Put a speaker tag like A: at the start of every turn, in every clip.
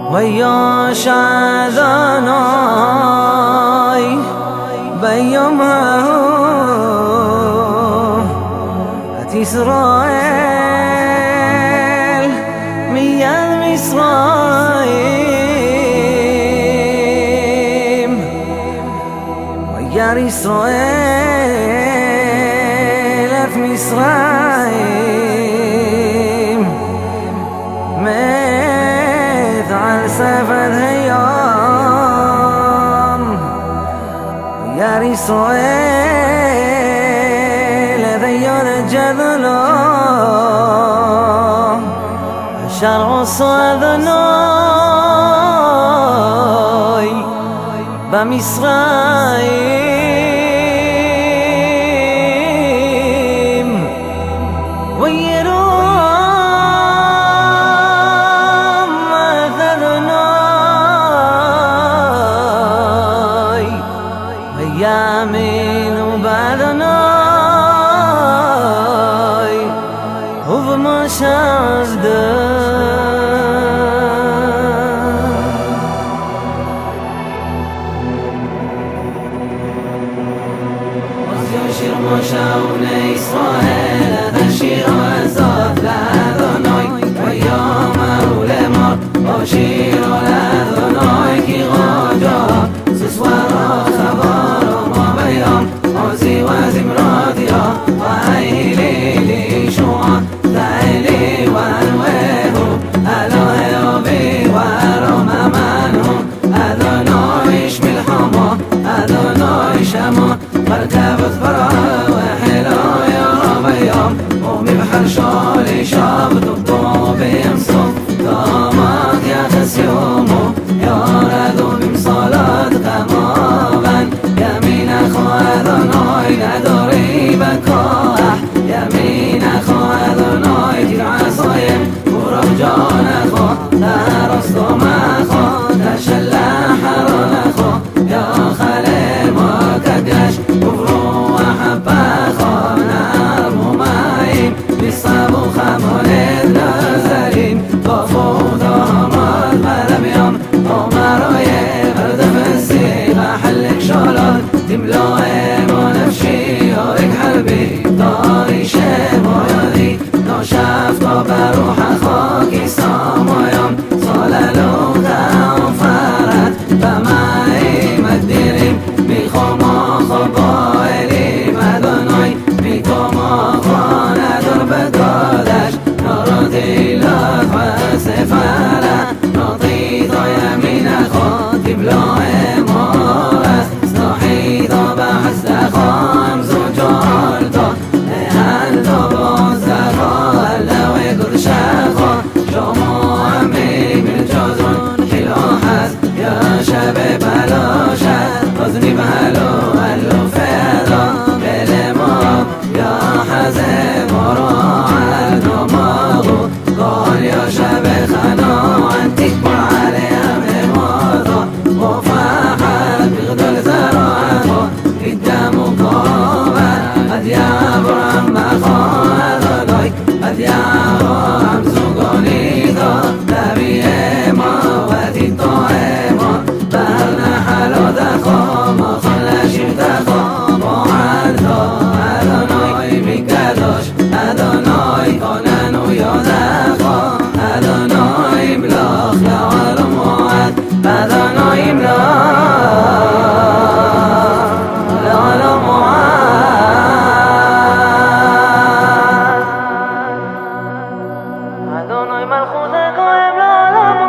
A: وياش عذاناي بيومه أتي إسرائيل مياد مصرايم ويا إسرائيل في مصرايم مثل سفد هيام ويا إسرائيل ذيون الجذلو شرع صاذناي بمصرايم ويروم ذذناي أيامين وبعدناي وبما شاهده شير مشاون إسرائيل هذا شير وزاد لأذناي ويوم أولمر وشير لأذناي كي غاجا سسوارا خبار ما بيام عزي وزمراتيا وأيلي لي شوعا ذايلي وانويه ألوه أبي ورم أمانهم أذناي شمي الحما أذناي شما مركبت برا وحلا يا بيام قومي بحر شالي شابت الطوب يمصف دامات يا خسيومو يا ردو بمصالات قمابا يمين أخو أذناي ندري بكاح يمين أخو أذناي تلعصايم ورجان أخو ترستو مخو تشلح ران أخو يا خلي ما كدش وفرو حبا خانر ممايم بصابو خمولد نازلين طفو دامات ملميام عمروي برد فسيغ حلك شالات تملاهم ونفشي يارك حربي داري شب ويادي ناشفتا بروح خاكي سامايام صاللو دعم فرد بمعي مديرين میخوام خبایلی مدنای میکام خانه در بدادش نارادی لات و سفره ناطی دا یمین خود تبلاه مارست ساحی دا بحث خام زجال دا هل دا باز خا لوی گرش خا شما همی ملجازون کلا هست یا شب بلاشد وزنی بهلو هلو فدا بل ما یا حزه مرا عدو ماغو قال یا شب خنا انتك بر عليهم ماضا وفاحت بغدل زراعه قدام مقابل قد يعبر عما خاذ قد يعبر عم زوغاني ذا نبي ما وذي الطائمة برنا حلو دخا ما خلا شير دخا معرضا أذناي بكداش أذناي قاننو يا دخا أذناي بلاخ لعالم وعد أذناي بلاخ لعالم وعد أذناي ملخوذ قائم لعالم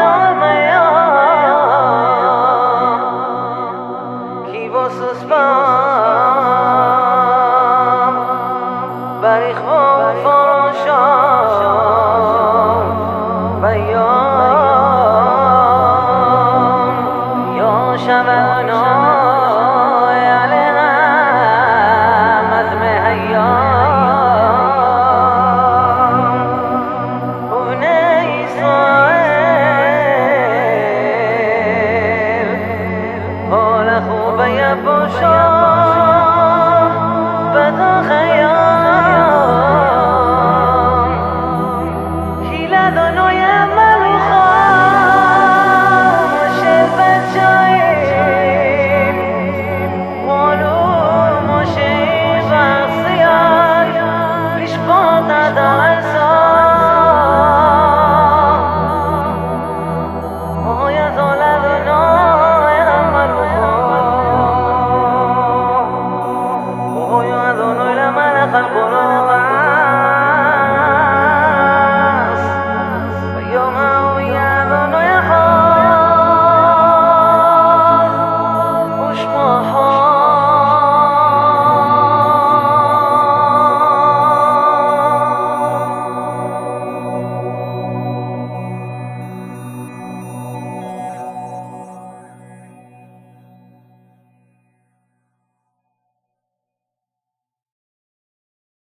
A: بریخ و فراشان بیان یا شبانای علیهم مذم هیام estaba el sol.